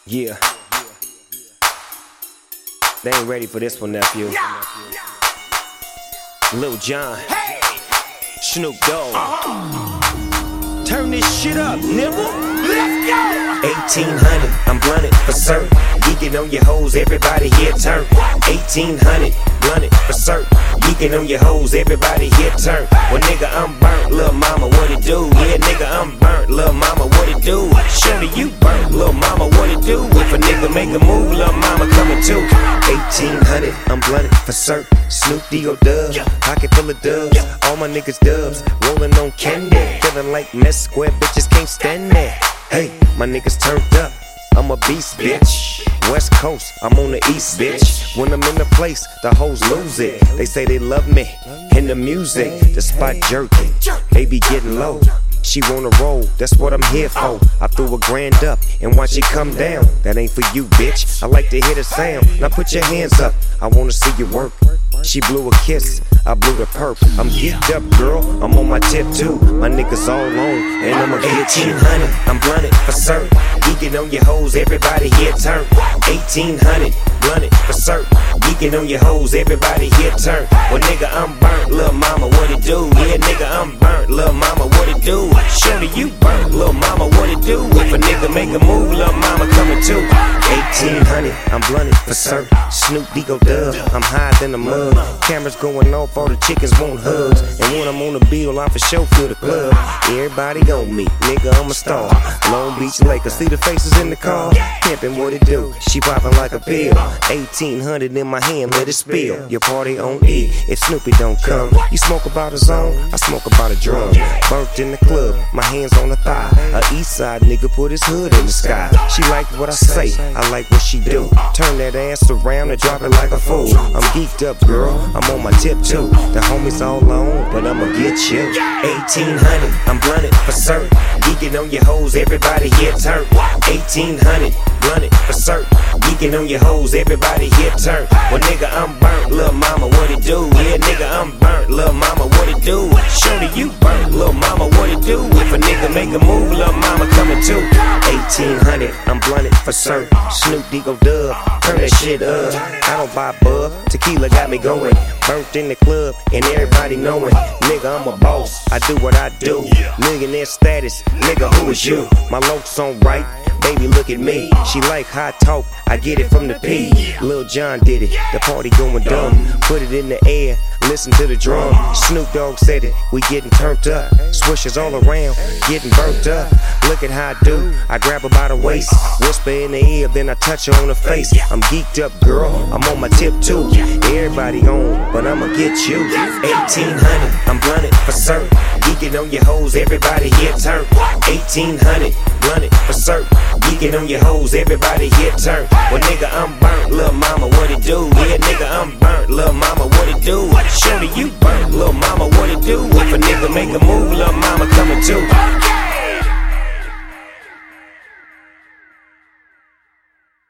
Yeah. They ain't ready for this one, nephew. Lil Jon, Snoop Dogg. Turn this shit up, nigga. Let's go! 1800, I'm blunted for certain. Geeking on your hoes, everybody here turn. 1800, blunted for certain. Geeking on your hoes, everybody here turn. Well, nigga, I'm burnt, lil' mama, what it do? Yeah, nigga, I'm burnt, lil' mama, what it do? Shorty, you burnt, lil' mama, what it do? If a nigga make a move, lil' mama coming too. 1800, I'm blunted for certain. Snoop D.O. Dub, pocket full of dubs. All my niggas dubs, rolling on candy. Feeling like mess square bitches can't stand that. Hey, my niggas turned up, I'm a beast, bitch. West Coast, I'm on the East, bitch. When I'm in the place, the hoes lose it. They say they love me, and the music, the spot jerking. They be getting low. She wanna roll, that's what I'm here for. I threw a grand up and watch it come down. That ain't for you, bitch. I like to hear the sound. Now put your hands up, I wanna see you work. She blew a kiss, I blew the perp. I'm geeked up, girl, I'm on my tip too. My niggas all on, and I'ma get you. 1800, I'm blunted for certain. Geeking on your hoes, everybody here turn. 1800, blunted for certain. Geeking on your hoes, everybody here turn. Well, nigga, I'm burnt, lil' mama, what it do? Yeah, nigga, I'm burnt, lil' mama, what it do? Shorty, you burnt, lil' mama, what it do? If a nigga make a move, lil' mama coming too. 1800, I'm blunted for certain. Snoop D.O. Dub, I'm higher than the mud. Cameras going off, all the chickens want hugs. And when I'm on the bill, I for sure feel the club. Everybody on me, nigga, I'm a star. Long Beach Lakers, see the faces in the car. Pimpin' what it do, she poppin' like a pill. 1800 in my hand, let it spill. Your party on E, if Snoopy don't come. You smoke about a zone, I smoke about a drum. Burnt in the club, my hands on the thigh. A east side nigga put his hood in the sky. She like what I say, I like what she do. Turn that ass around and drop it like a fool. I'm geeked up, girl, I'm on my tip too. The homies all on, but I'ma get you. 1800, I'm blunted for certain. Geeking on your hoes, everybody here turn. 1800, blunted for certain. Geeking on your hoes, everybody here turn. Well, nigga, I'm burnt, lil' mama, what it do? Yeah, nigga, I'm burnt, lil' mama, what it do? Shorty, you burnt, lil' mama, what it do? If a nigga make a move, lil' mama coming too. 1800, I'm blunted for certain. Snoop D.O. Dub, turn that shit up. I don't buy bub, tequila got me going. Burnt in the club, and everybody knowing. Nigga, I'm a boss, I do what I do. Millionaire status, nigga, who is you? My looks on right, baby, look at me. She like hot talk, I get it from the P. Lil Jon did it, the party going dumb. Put it in the air, listen to the drum. Snoop Dogg said it, we getting turned up. Swishers all around, getting burnt up. Look at how I do, I grab her by the waist. Whisper in the ear, then I touch her on the face. I'm geeked up, girl, I'm on my tip too. Everybody on, but I'ma get you. 1800, I'm blunted for certain. Geeking on your hoes, everybody here turn. 1800, blunted for certain. Geeking on your hoes, everybody here turn. Well, nigga, I'm burnt, lil' mama, what it do? Yeah, nigga, I'm burnt, lil' mama, what it do? Shorty, you